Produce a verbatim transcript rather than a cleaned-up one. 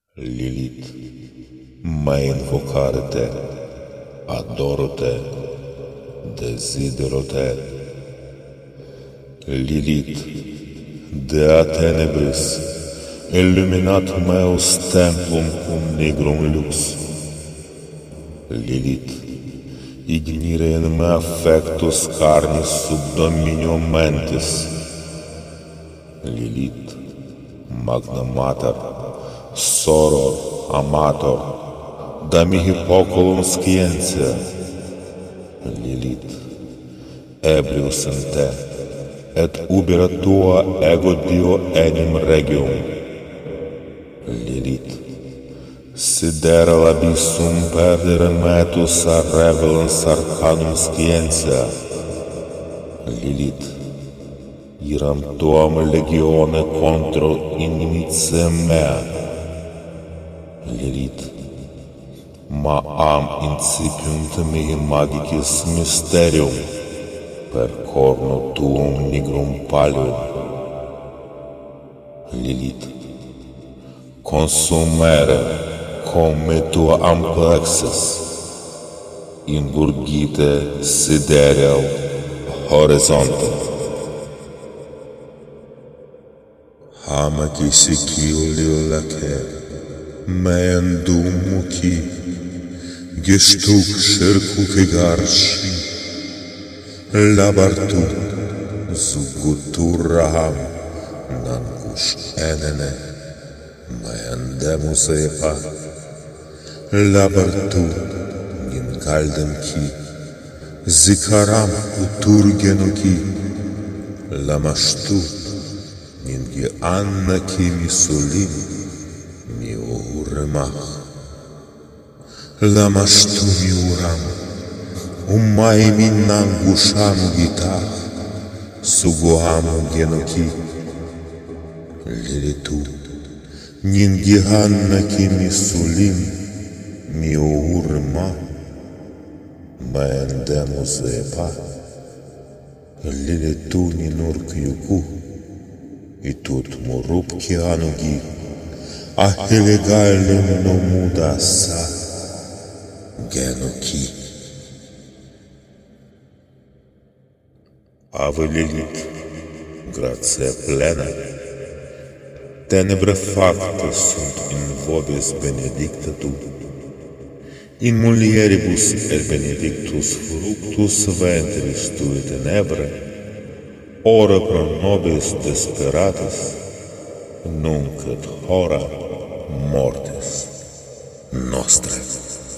Lilith, mai invocare-te, adoro-te, desidero-te. Lilith, dea tenebris, illuminat meus templum cum nigrum lux. Lilith, ignire in me affectus carnis sub dominium mentis. Lilith, magna mater, soror, amator, da mihi poculum scientia. Lilith, ebrius in te, et ubera tua ego Dio enim regium. Lilith, sidera labissum perdere metus a revelans arcanum scientia. Lilith, iram tuam legione contro inimice mea. Lilith, ma am incipiunt mihi magicis mysterium per corno tuum nigrum palium. Lilith, consumere come tua amplexis, ingurgite sidereal horizonte. Hama sicilio lace, mean dumu qui, gestuk circu garshi, labartu, zuguturraham, nankush enene, mean demus epa, labartu, nin caldem qui, zikaram uturgenu qui, lamashtu, ningi anna qui mi solim, mi urmach. Lamashtu mi uram, umai minangusham gitar, sugoamu genoki. Lilitu, ningi anna qui mi solim, mi urma, maendemus epa. Lilitu ninurk yuku, и тут мурубки ануги, а хелегалем но мудаса генуки. Ave Lilith, gratia plena, tenebre factus sunt in vobis benedicta tu, in mulieribus et benedictus fructus ventris tui tenebre, ora pro nobis desperatis, nunc et hora mortis nostrae.